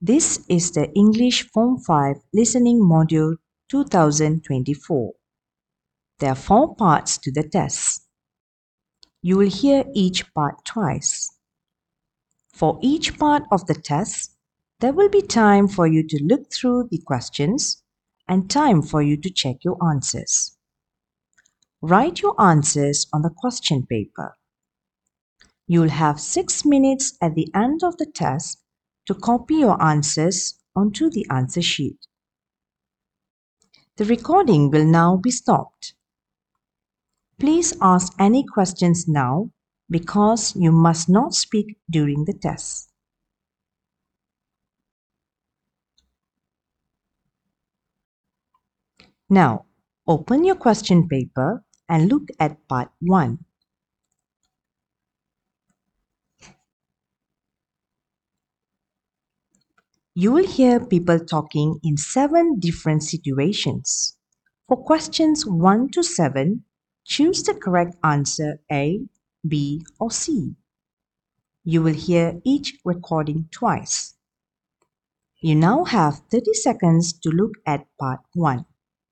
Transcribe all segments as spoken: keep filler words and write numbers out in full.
This is the English Form five Listening Module two thousand twenty-four. There are four parts to the test. You will hear each part twice. For each part of the test, there will be time for you to look through the questions and time for you to check your answers. Write your answers on the question paper. You will have six minutes at the end of the test to copy your answers onto the answer sheet. The recording will now be stopped. Please ask any questions now because you must not speak during the test. Now, open your question paper and look at part one. You will hear people talking in seven different situations. For questions one to seven, choose the correct answer A, B, or C. You will hear each recording twice. You now have thirty seconds to look at part one.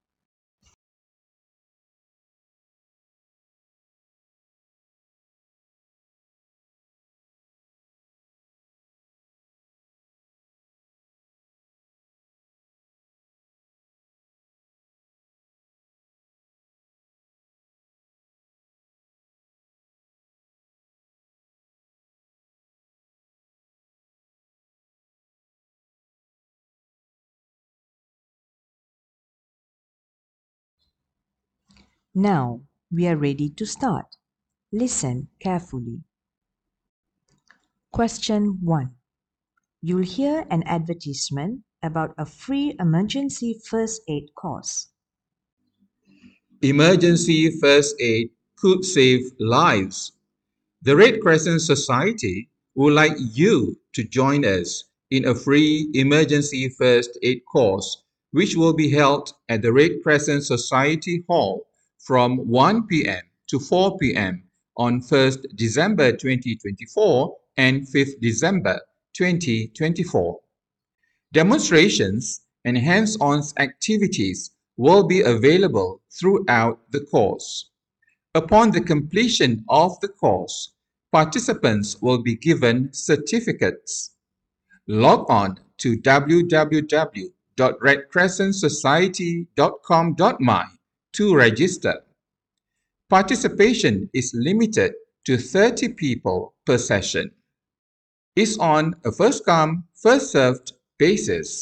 Now, we are ready to start. Listen carefully. Question one. You'll hear an advertisement about a free emergency first aid course. Emergency first aid could save lives. The Red Crescent Society would like you to join us in a free emergency first aid course, which will be held at the Red Crescent Society Hall from one p m to four p m on first December twenty twenty-four and fifth December twenty twenty-four. Demonstrations and hands-on activities will be available throughout the course. Upon the completion of the course, participants will be given certificates. Log on to w w w dot red crescent society dot com dot m y to register. Participation is limited to thirty people per session. It's on a first-come, first-served basis.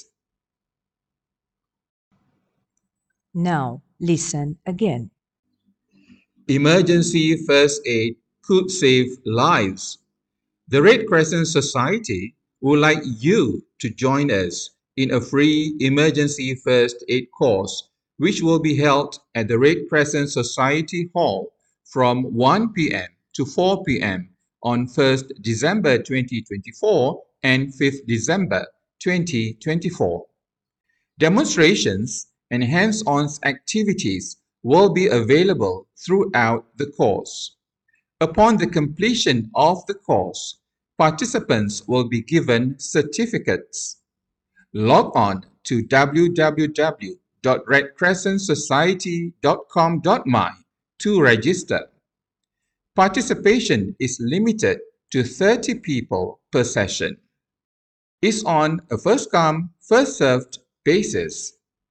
Now, listen again. Emergency first aid could save lives. The Red Crescent Society would like you to join us in a free emergency first aid course, which will be held at the Red Crescent Society Hall from one p m to four p m on first December twenty twenty-four and fifth December twenty twenty-four. Demonstrations and hands-on activities will be available throughout the course. Upon the completion of the course, participants will be given certificates. Log on to w w w dot red crescent society dot com dot m y to register. Participation is limited to thirty people per session. It's on a first-come, first-served basis.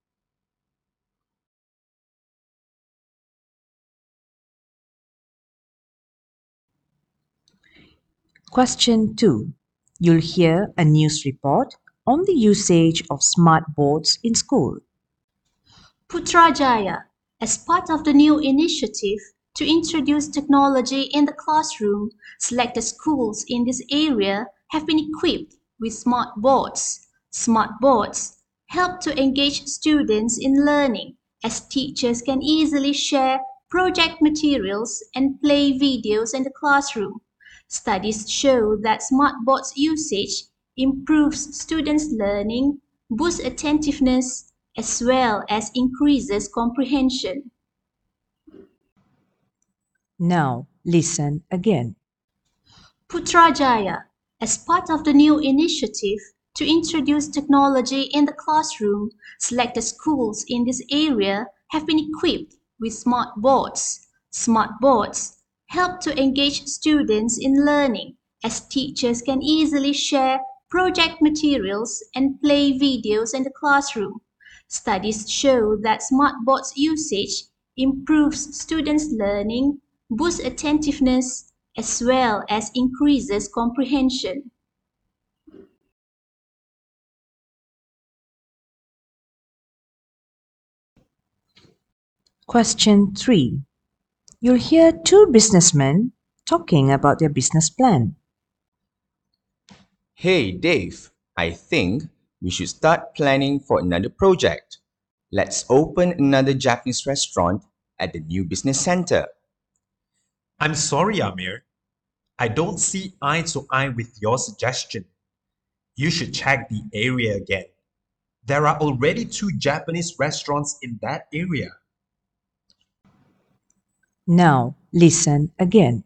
Question two. You'll hear a news report on the usage of smart boards in school. Putrajaya, as part of the new initiative to introduce technology in the classroom, selected schools in this area have been equipped with smart boards. Smart boards help to engage students in learning, as teachers can easily share project materials and play videos in the classroom. Studies show that smart boards usage improves students' learning, boosts attentiveness, as well as increases comprehension. Now, listen again. Putrajaya, as part of the new initiative to introduce technology in the classroom, selected schools in this area have been equipped with smart boards. Smart boards help to engage students in learning, as teachers can easily share project materials and play videos in the classroom. Studies show that smart boards usage improves students' learning, boosts attentiveness, as well as increases comprehension. Question three. You'll hear two businessmen talking about their business plan. Hey Dave, I think we should start planning for another project. Let's open another Japanese restaurant at the new business center. I'm sorry, Amir. I don't see eye to eye with your suggestion. You should check the area again. There are already two Japanese restaurants in that area. Now listen again.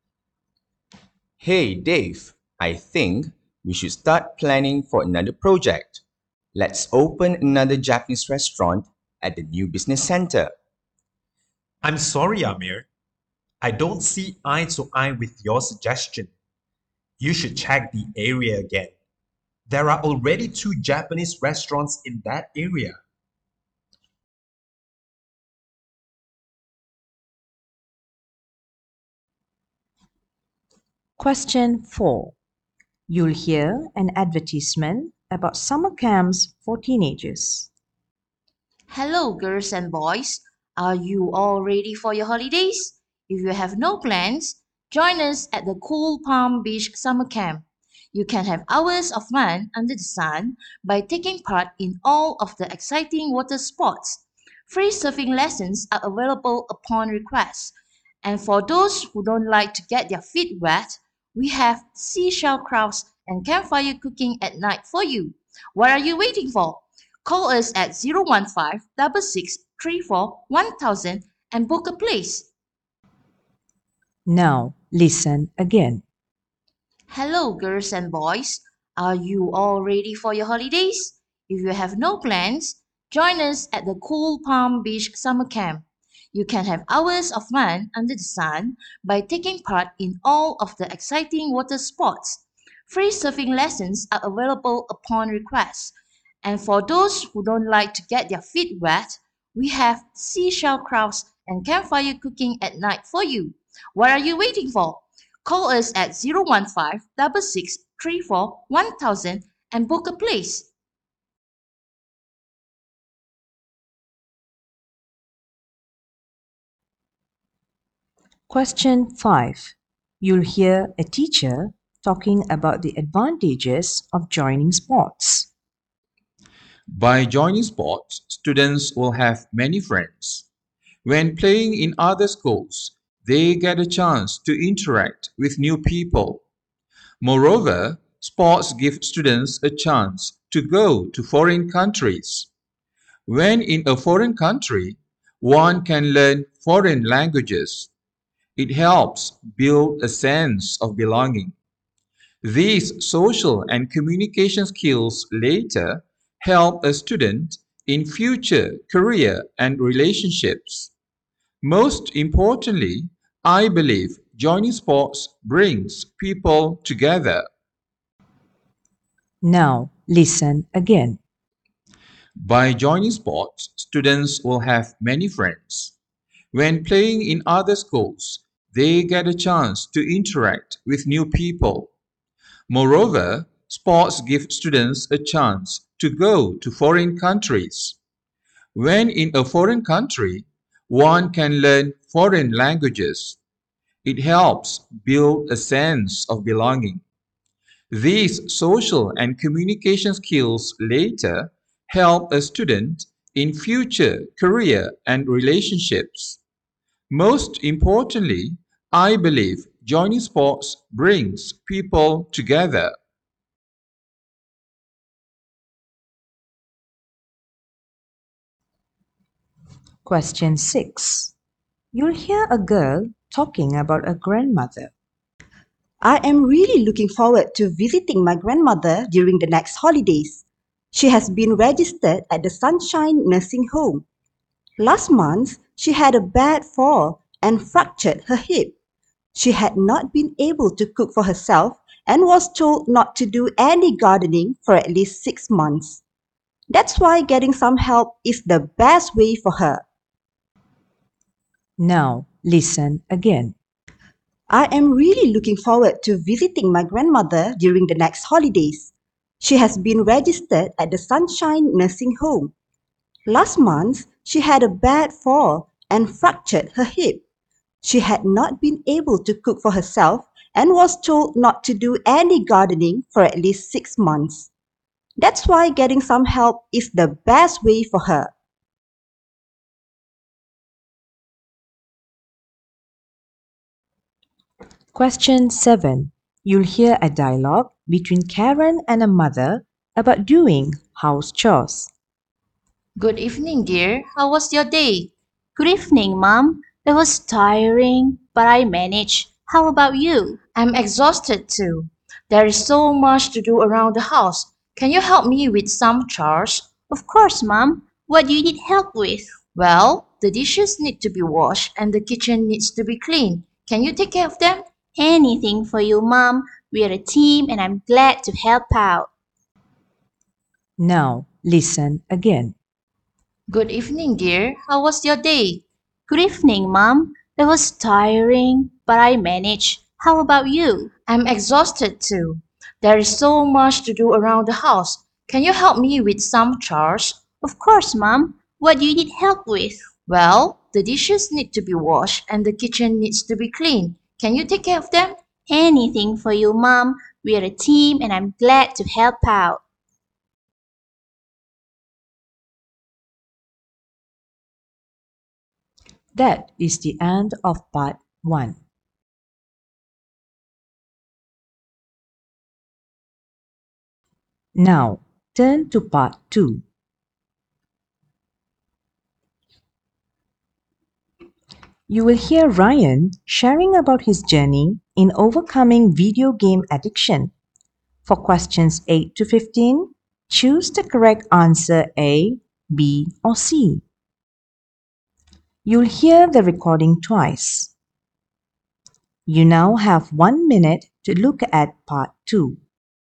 Hey Dave, I think we should start planning for another project. Let's open another Japanese restaurant at the new business center. I'm sorry, Amir. I don't see eye to eye with your suggestion. You should check the area again. There are already two Japanese restaurants in that area. Question four. You'll hear an advertisement about summer camps for teenagers. Hello, girls and boys. Are you all ready for your holidays? If you have no plans, join us at the Cool Palm Beach Summer Camp. You can have hours of fun under the sun by taking part in all of the exciting water sports. Free surfing lessons are available upon request. And for those who don't like to get their feet wet, we have seashell crafts and campfire cooking at night for you. What are you waiting for? Call us at zero one five six six three four one thousand and book a place. Now listen again. Hello, girls and boys. Are you all ready for your holidays? If you have no plans, join us at the Cool Palm Beach Summer Camp. You can have hours of fun under the sun by taking part in all of the exciting water sports. Free surfing lessons are available upon request. And for those who don't like to get their feet wet, we have seashell crafts and campfire cooking at night for you. What are you waiting for? Call us at zero one five six six three four one thousand and book a place. Question five. You'll hear a teacher talking about the advantages of joining sports. By joining sports, students will have many friends. When playing in other schools, they get a chance to interact with new people. Moreover, sports give students a chance to go to foreign countries. When in a foreign country, one can learn foreign languages. It helps build a sense of belonging. These social and communication skills later help a student in future career and relationships. Most importantly, I believe joining sports brings people together. Now listen again. By joining sports, students will have many friends. When playing in other schools, they get a chance to interact with new people. Moreover, sports give students a chance to go to foreign countries. When in a foreign country, one can learn foreign languages. It helps build a sense of belonging. These social and communication skills later help a student in future career and relationships. Most importantly, I believe joining sports brings people together. Question six. You'll hear a girl talking about a grandmother. I am really looking forward to visiting my grandmother during the next holidays. She has been registered at the Sunshine Nursing Home. Last month, she had a bad fall and fractured her hip. She had not been able to cook for herself and was told not to do any gardening for at least six months. That's why getting some help is the best way for her. Now listen again. I am really looking forward to visiting my grandmother during the next holidays. She has been registered at the Sunshine Nursing Home. Last month, she had a bad fall and fractured her hip. She had not been able to cook for herself and was told not to do any gardening for at least six months. That's why getting some help is the best way for her. Question seven. You'll hear a dialogue between Karen and a mother about doing house chores. Good evening, dear. How was your day? Good evening, Mom. It was tiring, but I managed. How about you? I'm exhausted too. There is so much to do around the house. Can you help me with some chores? Of course, Mom. What do you need help with? Well, the dishes need to be washed and the kitchen needs to be cleaned. Can you take care of them? Anything for you, Mom. We are a team and I'm glad to help out. Now listen again. Good evening, dear. How was your day? Good evening, Mom. It was tiring, but I managed. How about you? I'm exhausted too. There is so much to do around the house. Can you help me with some chores? Of course, Mom. What do you need help with? Well, the dishes need to be washed and the kitchen needs to be cleaned. Can you take care of them? Anything for you, Mom. We are a team and I'm glad to help out. That is the end of part one. Now turn to part two. You will hear Ryan sharing about his journey in overcoming video game addiction. For questions eight to fifteen, choose the correct answer A, B, or C. You'll hear the recording twice. You now have one minute to look at part two.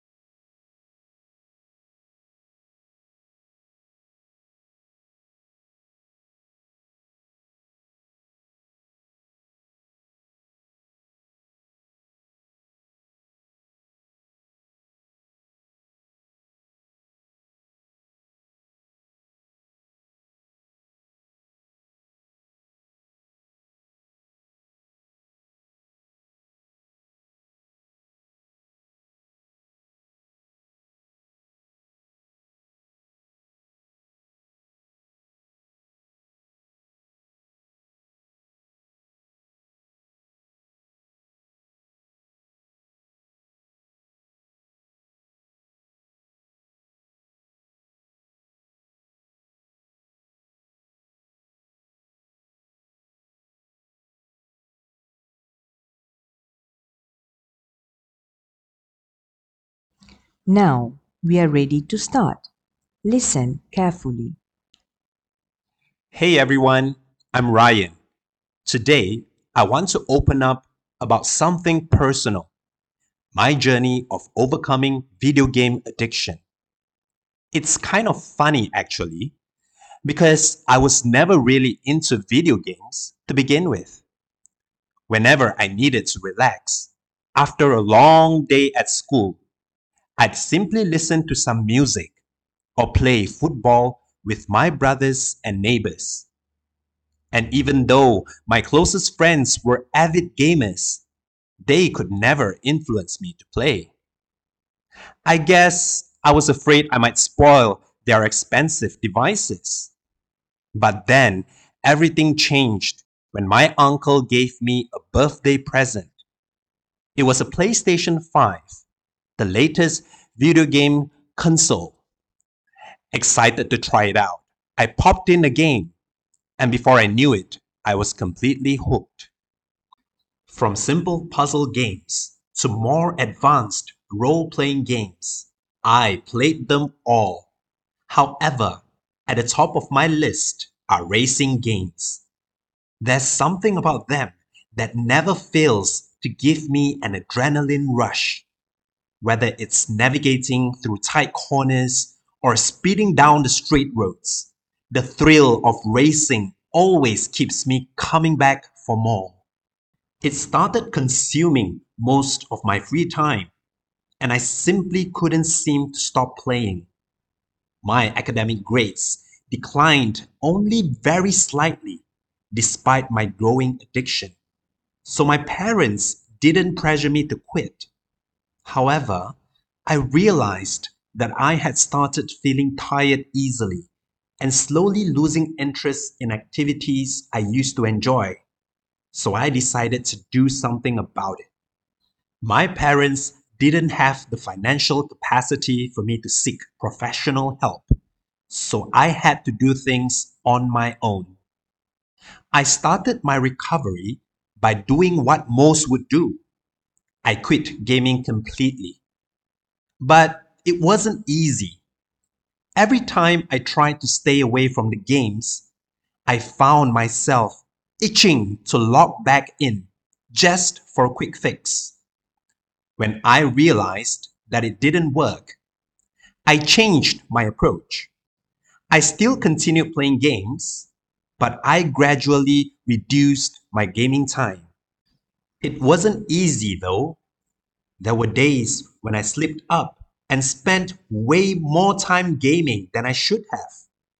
Now we are ready to start. Listen carefully. Hey everyone, I'm Ryan. Today, I want to open up about something personal, my journey of overcoming video game addiction. It's kind of funny actually, because I was never really into video games to begin with. Whenever I needed to relax, after a long day at school, I'd simply listen to some music or play football with my brothers and neighbors. And even though my closest friends were avid gamers, they could never influence me to play. I guess I was afraid I might spoil their expensive devices. But then everything changed when my uncle gave me a birthday present. It was a PlayStation five, the latest video game console. Excited to try it out, I popped in the game, and before I knew it, I was completely hooked. From simple puzzle games to more advanced role-playing games. I played them all. However, at the top of my list are racing games. There's something about them that never fails to give me an adrenaline rush. Whether it's navigating through tight corners or speeding down the straight roads, the thrill of racing always keeps me coming back for more. It started consuming most of my free time, and I simply couldn't seem to stop playing. My academic grades declined only very slightly despite my growing addiction, so my parents didn't pressure me to quit. However, I realized that I had started feeling tired easily and slowly losing interest in activities I used to enjoy. So I decided to do something about it. My parents didn't have the financial capacity for me to seek professional help, so I had to do things on my own. I started my recovery by doing what most would do. I quit gaming completely. But it wasn't easy. Every time I tried to stay away from the games, I found myself itching to log back in just for a quick fix. When I realized that it didn't work, I changed my approach. I still continued playing games, but I gradually reduced my gaming time. It wasn't easy though. There were days when I slipped up and spent way more time gaming than I should have.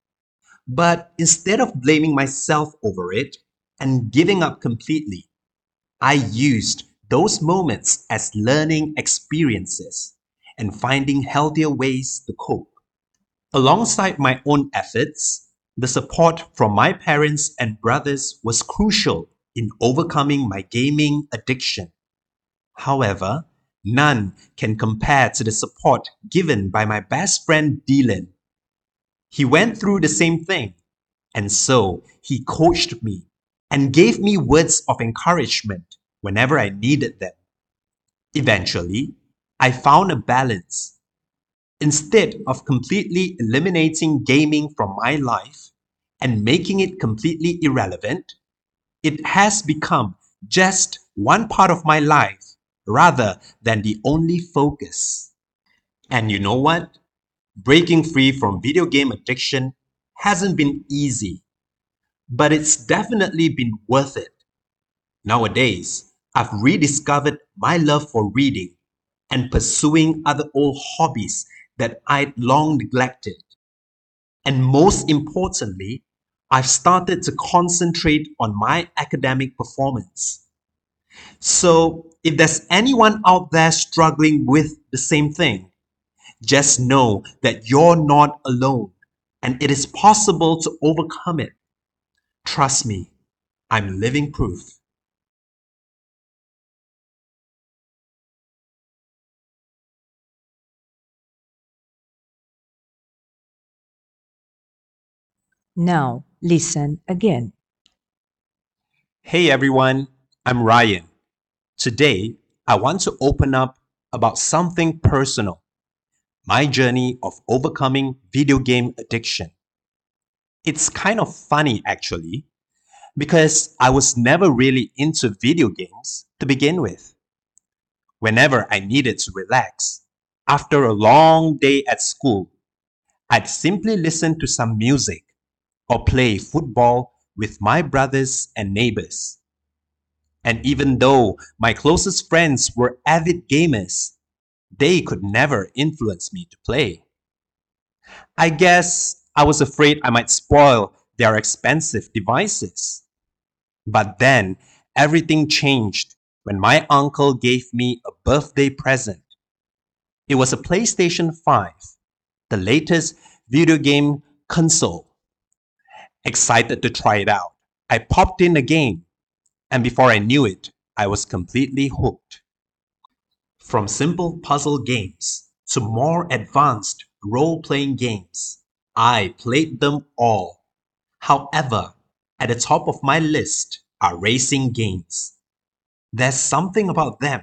But instead of blaming myself over it and giving up completely, I used those moments as learning experiences and finding healthier ways to cope. Alongside my own efforts, the support from my parents and brothers was crucial in overcoming my gaming addiction. However, none can compare to the support given by my best friend Dylan. He went through the same thing, and so he coached me and gave me words of encouragement whenever I needed them. Eventually, I found a balance. Instead of completely eliminating gaming from my life and making it completely irrelevant, it has become just one part of my life rather than the only focus. And you know what? Breaking free from video game addiction hasn't been easy, but it's definitely been worth it. Nowadays, I've rediscovered my love for reading and pursuing other old hobbies that I'd long neglected. And most importantly, I've started to concentrate on my academic performance. So, if there's anyone out there struggling with the same thing, just know that you're not alone and it is possible to overcome it. Trust me, I'm living proof. Now, listen again. Hey everyone, I'm Ryan. Today, I want to open up about something personal, my journey of overcoming video game addiction. It's kind of funny actually, because I was never really into video games to begin with. Whenever I needed to relax, after a long day at school, I'd simply listen to some music or play football with my brothers and neighbors. And even though my closest friends were avid gamers, they could never influence me to play. I guess I was afraid I might spoil their expensive devices. But then everything changed when my uncle gave me a birthday present. It was a PlayStation five, the latest video game console. Excited to try it out, I popped in a game, and before I knew it, I was completely hooked. From simple puzzle games to more advanced role-playing games, I played them all. However, at the top of my list are racing games. There's something about them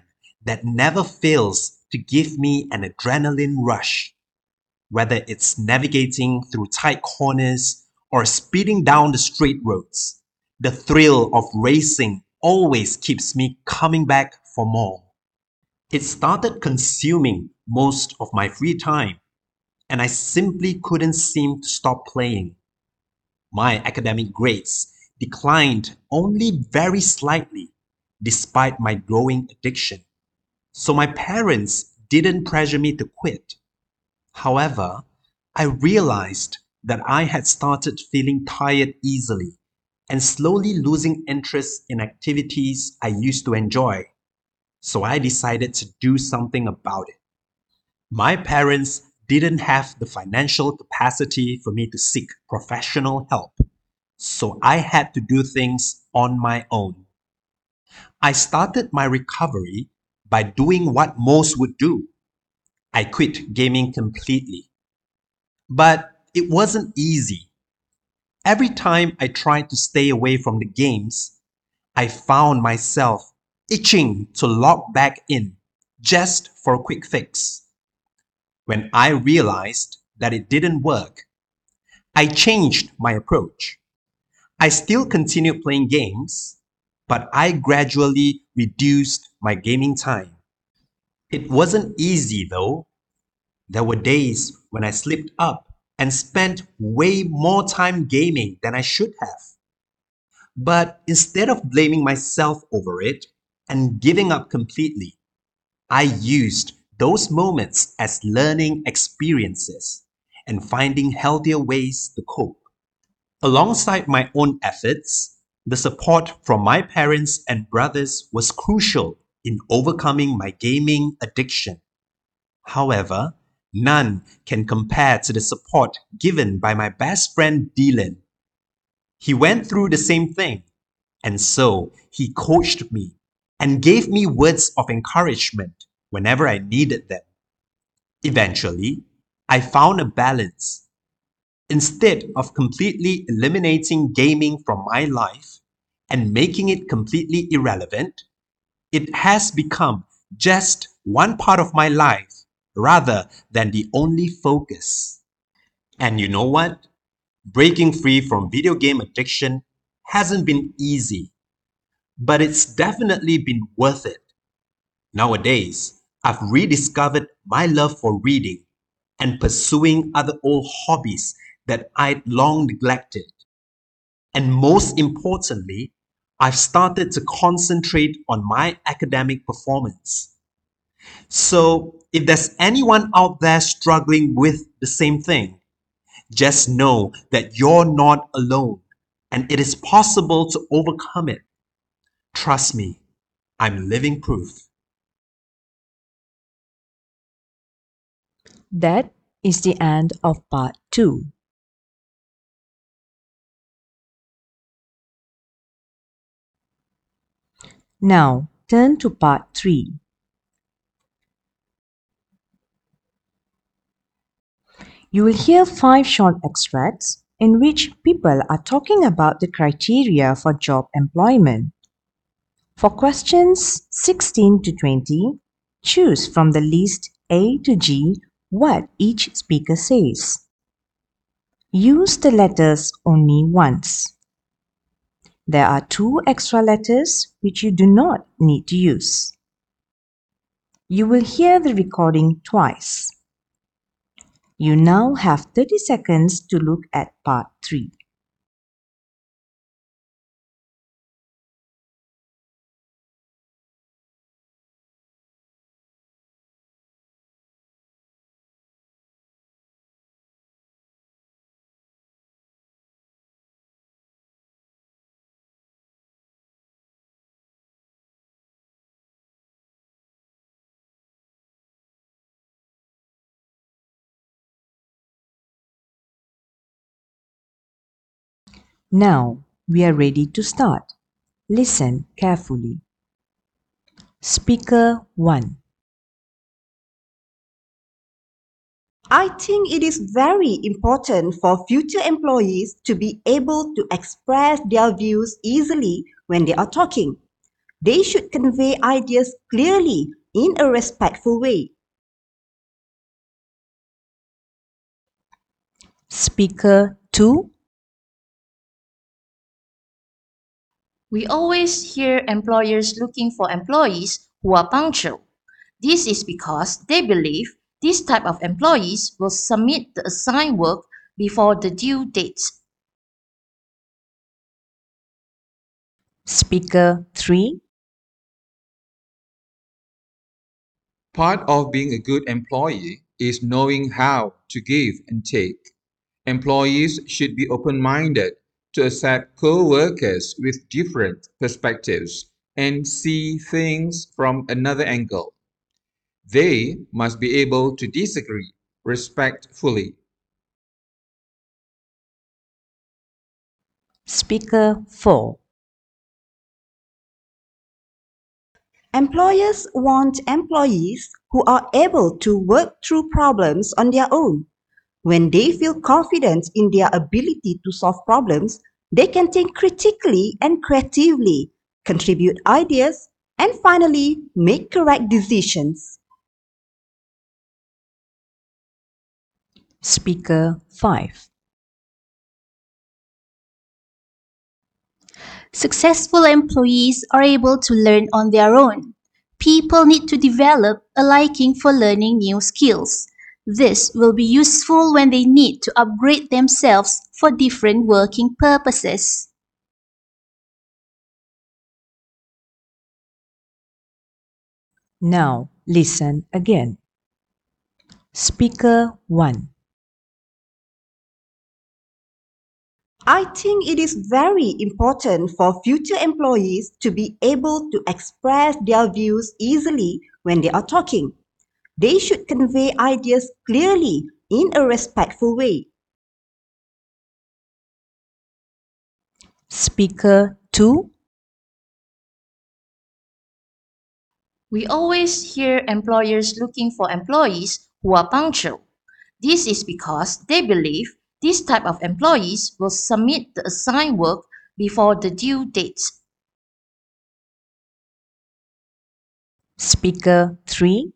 that never fails to give me an adrenaline rush. Whether it's navigating through tight corners or speeding down the straight roads, the thrill of racing always keeps me coming back for more. It started consuming most of my free time, and I simply couldn't seem to stop playing. My academic grades declined only very slightly despite my growing addiction, so my parents didn't pressure me to quit. However, I realized that I had started feeling tired easily and slowly losing interest in activities I used to enjoy. So I decided to do something about it. My parents didn't have the financial capacity for me to seek professional help, so I had to do things on my own. I started my recovery by doing what most would do. I quit gaming completely. But it wasn't easy. Every time I tried to stay away from the games, I found myself itching to log back in just for a quick fix. When I realized that it didn't work, I changed my approach. I still continued playing games, but I gradually reduced my gaming time. It wasn't easy though. There were days when I slipped up and spent way more time gaming than I should have. But instead of blaming myself over it and giving up completely, I used those moments as learning experiences and finding healthier ways to cope. Alongside my own efforts, the support from my parents and brothers was crucial in overcoming my gaming addiction. However, none can compare to the support given by my best friend Dylan. He went through the same thing, and so he coached me and gave me words of encouragement whenever I needed them. Eventually, I found a balance. Instead of completely eliminating gaming from my life and making it completely irrelevant, it has become just one part of my life rather than the only focus. And you know what? Breaking free from video game addiction hasn't been easy, but it's definitely been worth it. Nowadays, I've rediscovered my love for reading and pursuing other old hobbies that I'd long neglected. And most importantly, I've started to concentrate on my academic performance. So, if there's anyone out there struggling with the same thing, just know that you're not alone and it is possible to overcome it. Trust me, I'm living proof. That is the end of part two. Now, turn to part three. You will hear five short extracts in which people are talking about the criteria for job employment. For questions sixteen to twenty, choose from the list A to G what each speaker says. Use the letters only once. There are two extra letters which you do not need to use. You will hear the recording twice. You now have thirty seconds to look at part three. Now we are ready to start. Listen carefully. Speaker one. I think it is very important for future employees to be able to express their views easily when they are talking. They should convey ideas clearly in a respectful way. Speaker two. We always hear employers looking for employees who are punctual. This is because they believe this type of employees will submit the assigned work before the due date. Speaker three. Part of being a good employee is knowing how to give and take. Employees should be open-minded to accept co-workers with different perspectives and see things from another angle. They must be able to disagree respectfully. Speaker four. Employers want employees who are able to work through problems on their own. When they feel confident in their ability to solve problems, they can think critically and creatively, contribute ideas, and finally make correct decisions. Speaker five. Successful employees are able to learn on their own. People need to develop a liking for learning new skills. This will be useful when they need to upgrade themselves for different working purposes. Now listen again. Speaker one. I think it is very important for future employees to be able to express their views easily when they are talking. They should convey ideas clearly in a respectful way. Speaker two. We always hear employers looking for employees who are punctual. This is because they believe this type of employees will submit the assigned work before the due date. Speaker three.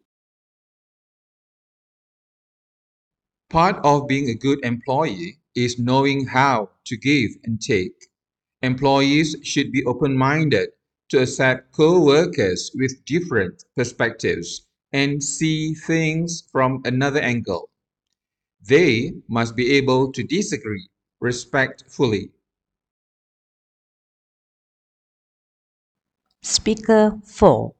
Part of being a good employee is knowing how to give and take. Employees should be open-minded to accept co-workers with different perspectives and see things from another angle. They must be able to disagree respectfully. Speaker four.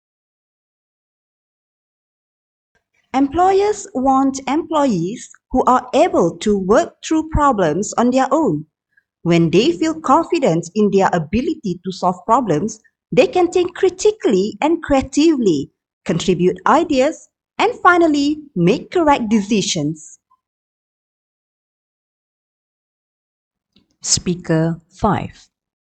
Employers want employees who are able to work through problems on their own. When they feel confident in their ability to solve problems, they can think critically and creatively, contribute ideas, and finally make correct decisions. Speaker five.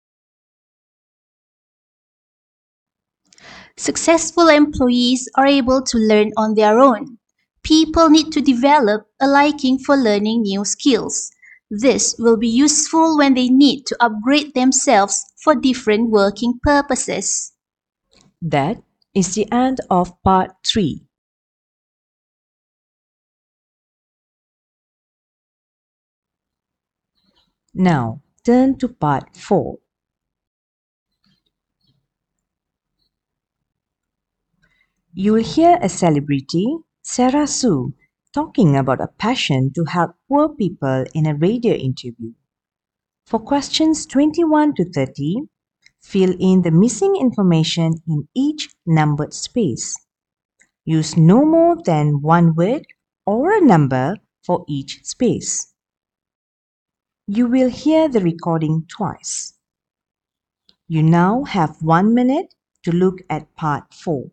Successful employees are able to learn on their own. People need to develop a liking for learning new skills. This will be useful when they need to upgrade themselves for different working purposes. That is the end of part three. Now turn to part four. You will hear a celebrity, Sarah Sue, talking about a passion to help poor people in a radio interview. For questions twenty-one to thirty, fill in the missing information in each numbered space. Use no more than one word or a number for each space. You will hear the recording twice. You now have one minute to look at part four.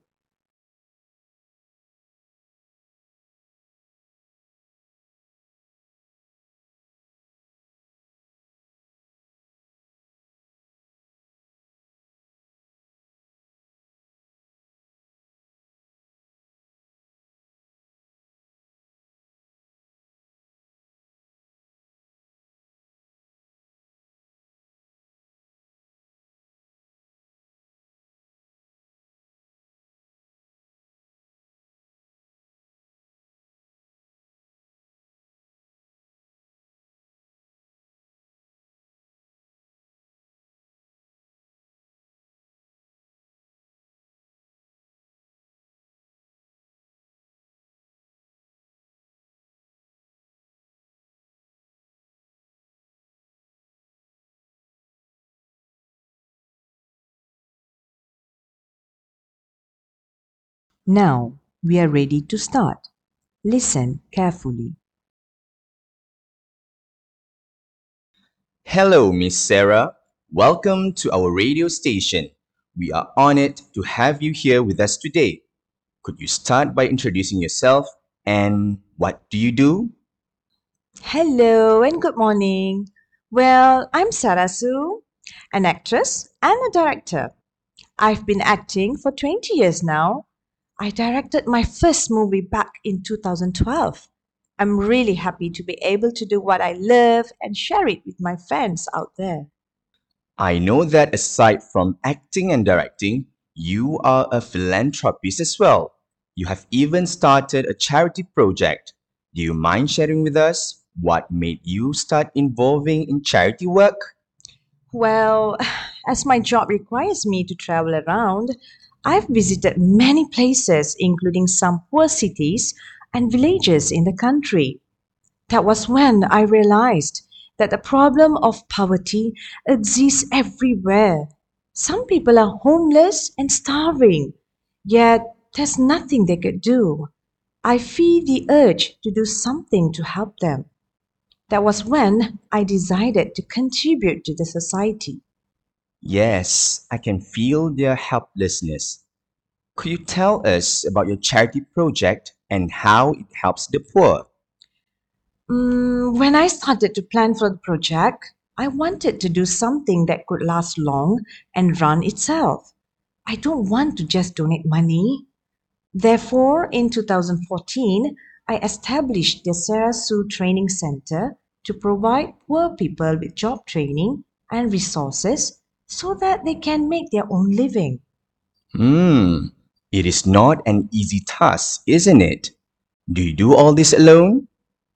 Now we are ready to start. Listen carefully. Hello, Miss Sarah. Welcome to our radio station. We are honored to have you here with us today. Could you start by introducing yourself and what do you do? Hello and good morning. Well, I'm Sarasu, an actress and a director. I've been acting for twenty years now. I directed my first movie back in two thousand twelve. I'm really happy to be able to do what I love and share it with my fans out there. I know that aside from acting and directing, you are a philanthropist as well. You have even started a charity project. Do you mind sharing with us what made you start involving in charity work? Well, as my job requires me to travel around, I've visited many places, including some poor cities and villages in the country. That was when I realized that the problem of poverty exists everywhere. Some people are homeless and starving, yet there's nothing they could do. I feel the urge to do something to help them. That was when I decided to contribute to the society. Yes, I can feel their helplessness. Could you tell us about your charity project and how it helps the poor? Mm, when I started to plan for the project, I wanted to do something that could last long and run itself. I don't want to just donate money. Therefore, in two thousand fourteen, I established the Sarah Sue Training Center to provide poor people with job training and resources so that they can make their own living. Hmm, it is not an easy task, isn't it? Do you do all this alone?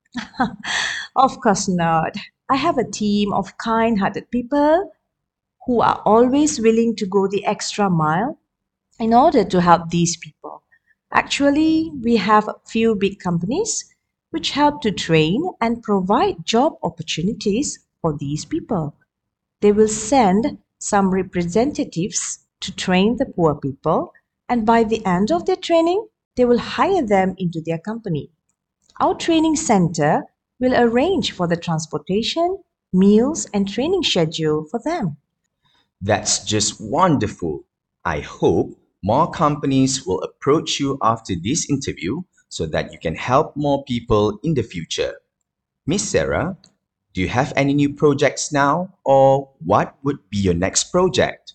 Of course not. I have a team of kind hearted people who are always willing to go the extra mile in order to help these people. Actually, we have a few big companies which help to train and provide job opportunities for these people. They will send some representatives to train the poor people, and by the end of their training, they will hire them into their company. Our training center will arrange for the transportation, meals, and training schedule for them. That's just wonderful. I hope more companies will approach you after this interview so that you can help more people in the future. Miss Sarah, do you have any new projects now, or what would be your next project?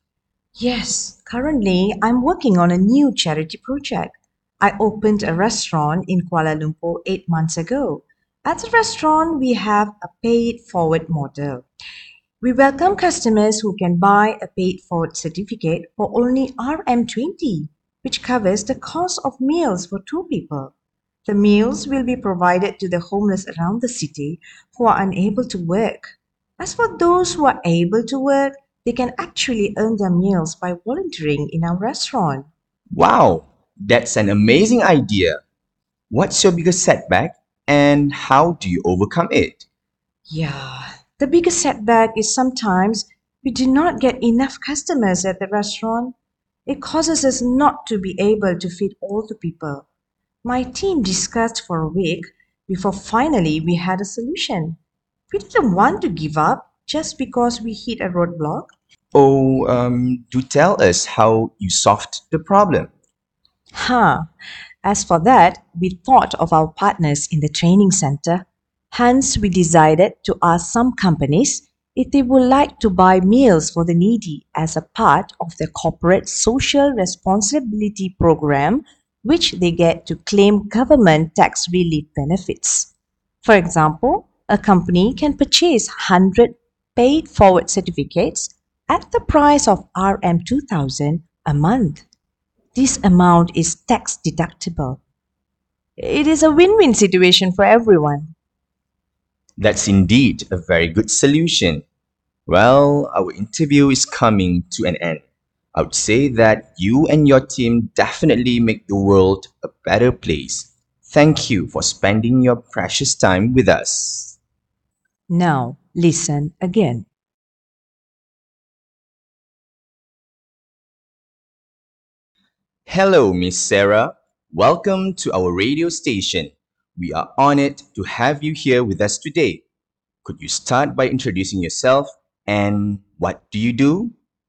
Yes, currently I'm working on a new charity project. I opened a restaurant in Kuala Lumpur eight months ago. At the restaurant, we have a paid forward model. We welcome customers who can buy a paid forward certificate for only R M twenty, which covers the cost of meals for two people. The meals will be provided to the homeless around the city who are unable to work. As for those who are able to work, they can actually earn their meals by volunteering in our restaurant. Wow, that's an amazing idea. What's your biggest setback and how do you overcome it? Yeah, the biggest setback is sometimes we do not get enough customers at the restaurant. It causes us not to be able to feed all the people. My team discussed for a week before finally we had a solution. We didn't want to give up just because we hit a roadblock. Oh, um, do tell us how you solved the problem. Huh. As for that, we thought of our partners in the training center. Hence, we decided to ask some companies if they would like to buy meals for the needy as a part of their corporate social responsibility program, which they get to claim government tax relief benefits. For example, a company can purchase one hundred paid forward certificates at the price of R M two thousand a month. This amount is tax deductible. It is a win win situation for everyone. That's indeed a very good solution. Well, our interview is coming to an end. I would say that you and your team definitely make the world a better place. Thank you for spending your precious time with us. Now, listen again. Hello, Miss Sarah. Welcome to our radio station. We are honored to have you here with us today. Could you start by introducing yourself and what do you do?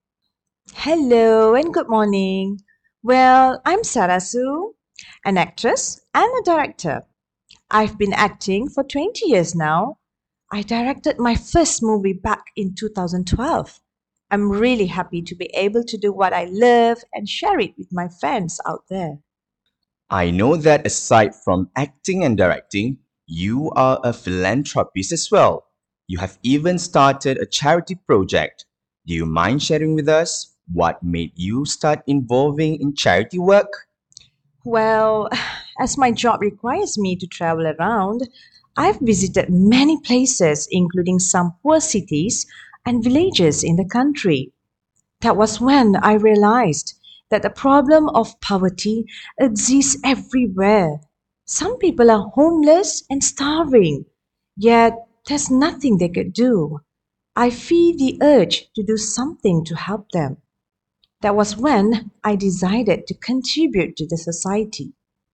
Hello and good morning. Well, I'm Sarah Sue, an actress and a director. I've been acting for twenty years now. I directed my first movie back in two thousand twelve. I'm really happy to be able to do what I love and share it with my fans out there. I know that aside from acting and directing, you are a philanthropist as well. You have even started a charity project. Do you mind sharing with us what made you start involving in charity work? Well, as my job requires me to travel around, I've visited many places, including some poor cities and villages in the country. That was when I realized that the problem of poverty exists everywhere. Some people are homeless and starving, yet there's nothing they could do. I feel the urge to do something to help them. That was when I decided to contribute to the society.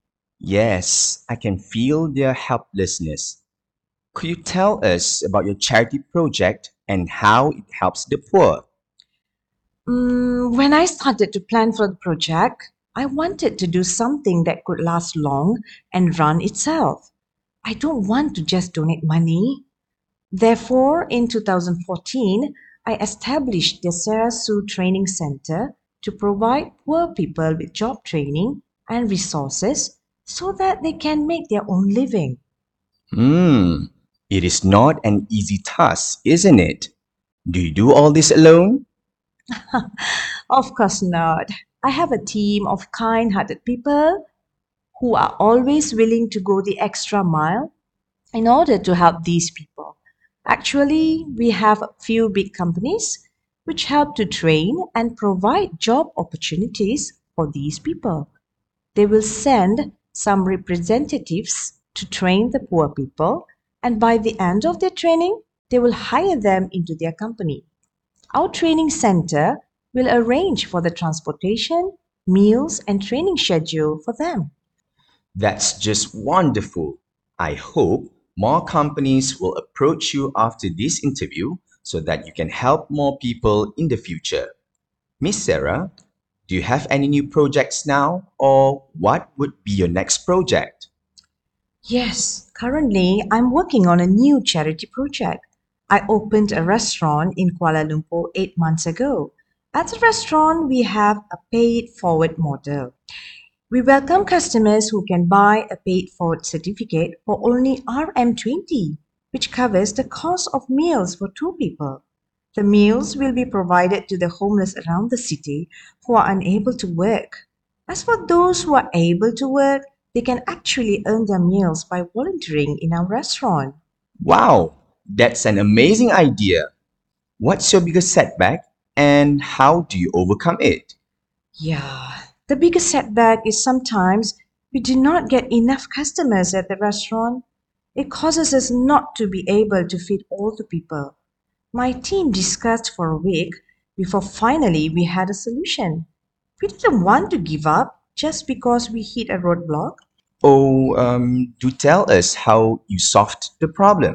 Yes, I can feel their helplessness. Could you tell us about your charity project and how it helps the poor? Mm, when I started to plan for the project, I wanted to do something that could last long and run itself. I don't want to just donate money. Therefore, in two thousand fourteen, I established the Sarah Sue Training Center to provide poor people with job training and resources so that they can make their own living. Hmm, it is not an easy task, isn't it? Do you do all this alone? Of course not. I have a team of kind hearted people who are always willing to go the extra mile in order to help these people. Actually, we have a few big companies which help to train and provide job opportunities for these people. They will send some representatives to train the poor people, and by the end of their training, they will hire them into their company. Our training center will arrange for the transportation, meals, and training schedule for them. That's just wonderful. I hope more companies will approach you after this interview so that you can help more people in the future. Miss Sarah, do you have any new projects now, or what would be your next project? Yes, currently I'm working on a new charity project. I opened a restaurant in Kuala Lumpur eight months ago. At the restaurant, we have a paid forward model. We welcome customers who can buy a paid forward certificate for only R M twenty, which covers the cost of meals for two people. The meals will be provided to the homeless around the city who are unable to work. As for those who are able to work, they can actually earn their meals by volunteering in our restaurant. Wow, that's an amazing idea. What's your biggest setback and how do you overcome it? Yeah, the biggest setback is sometimes we do not get enough customers at the restaurant. It causes us not to be able to feed all the people. My team discussed for a week before finally we had a solution. We didn't want to give up just because we hit a roadblock. Oh, um, do tell us how you solved the problem.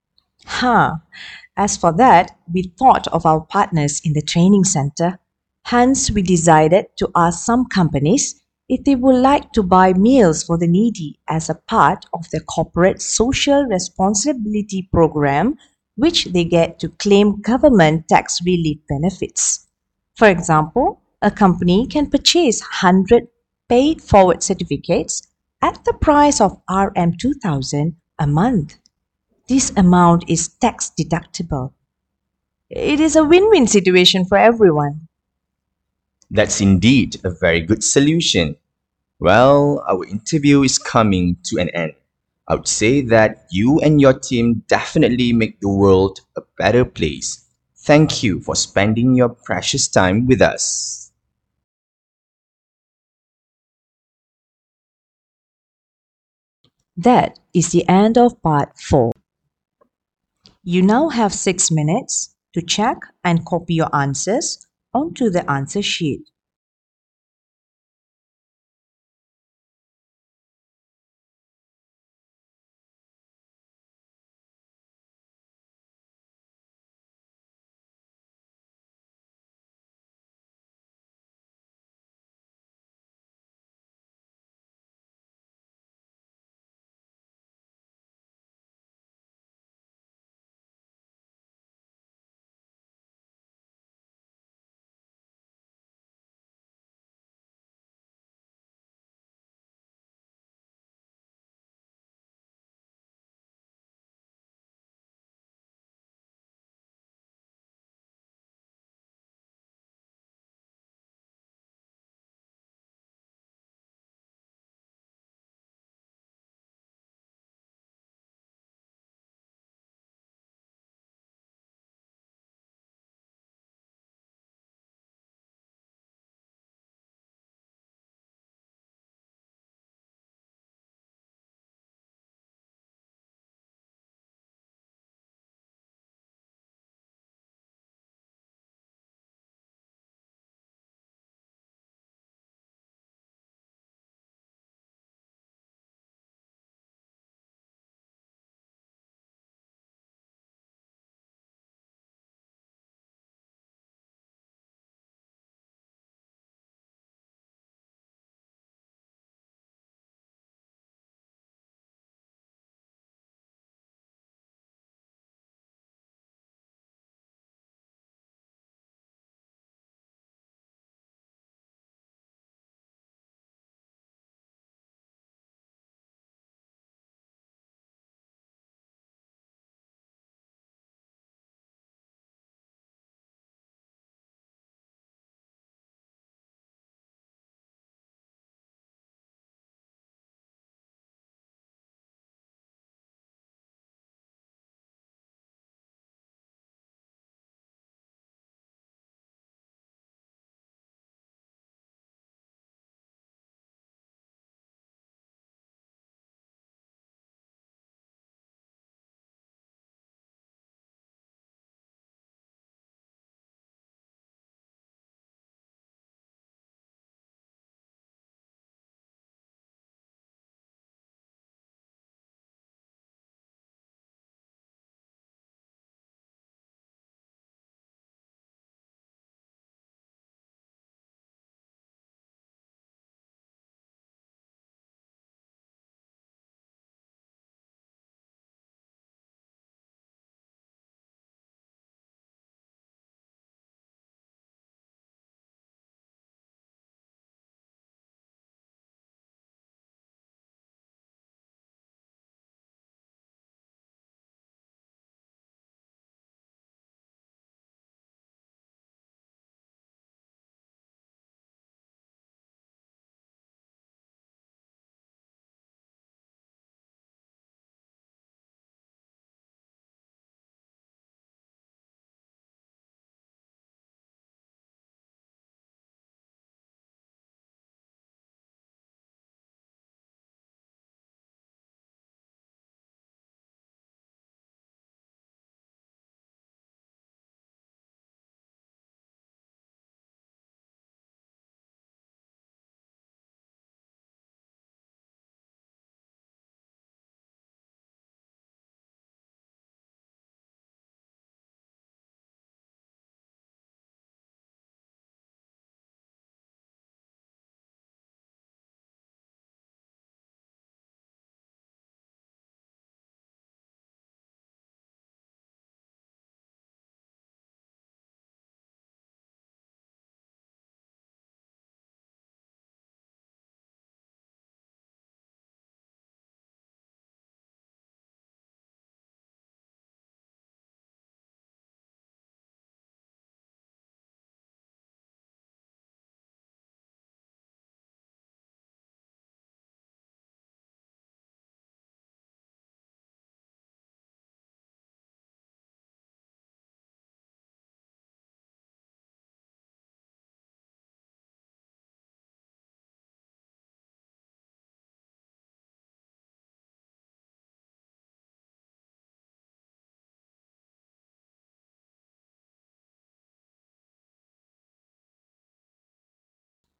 Huh. As for that, we thought of our partners in the training center. Hence, we decided to ask some companies if they would like to buy meals for the needy as a part of their corporate social responsibility program, which they get to claim government tax relief benefits. For example, a company can purchase one hundred paid forward certificates at the price of R M two thousand a month. This amount is tax deductible. It is a win win situation for everyone. That's indeed a very good solution. Well, our interview is coming to an end. I would say that you and your team definitely make the world a better place. Thank you for spending your precious time with us. That is the end of part four. You now have six minutes to check and copy your answers onto the answer sheet.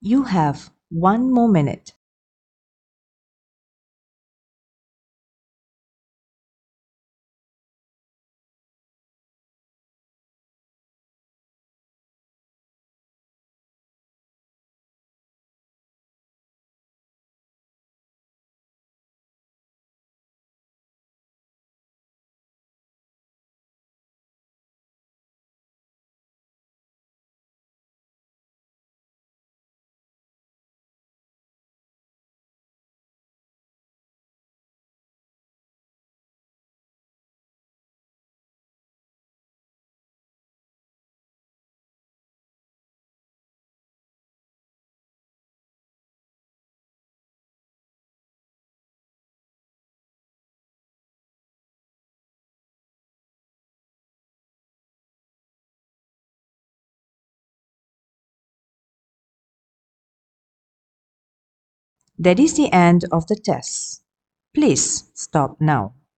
You have one more minute. That is the end of the test. Please stop now.